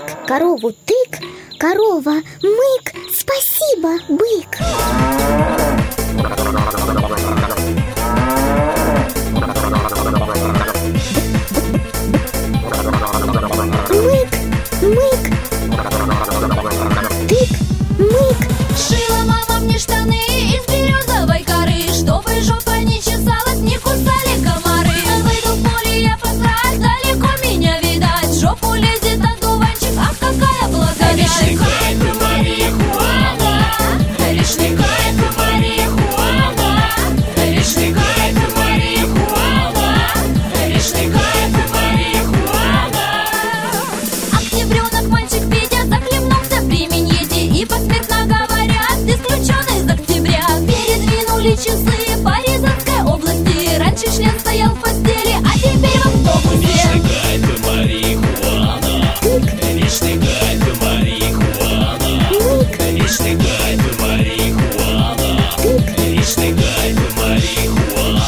тык, корову тык, корова мык, спасибо, бык. Мык, мык, тык, мык. Шила мама мне штаны из березовой коры, чтобы жопа не чесалась, не кусали комары. Выйду в поле я посрать, далеко меня видать. В жопу лезет одуванчик, ах, какая благодать. Вечный кайф и марихуана, вечный кайф и марихуана, вечный кайф и марихуана, вечный кайф и марихуана. Октябренок мальчик Петя захлебнулся при миньете и посмертно говорят, исключен из октября. Передвинули часы по Рязанской области. Раньше член стоял в постели, а теперь в автобусе. Вечный кайф и марихуана, вечный кайф и марихуана, вечный кайф и марихуана, вечный кайф и марихуана.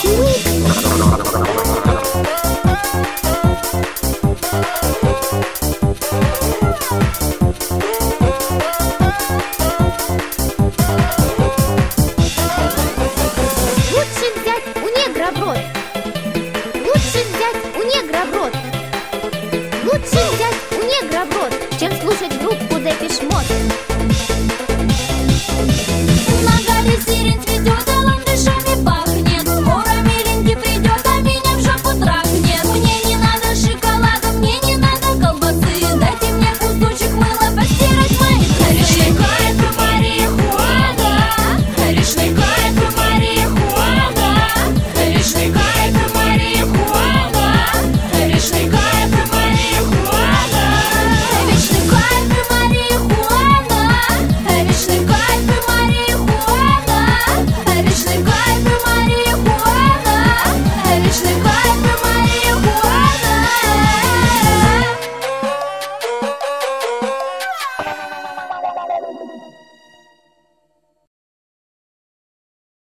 Лучше взять у негра в рот. Лучше взять у негра в рот. Лучше взять у негра в рот, чем слушать группу Депеш Мод. На горе сирень цветет.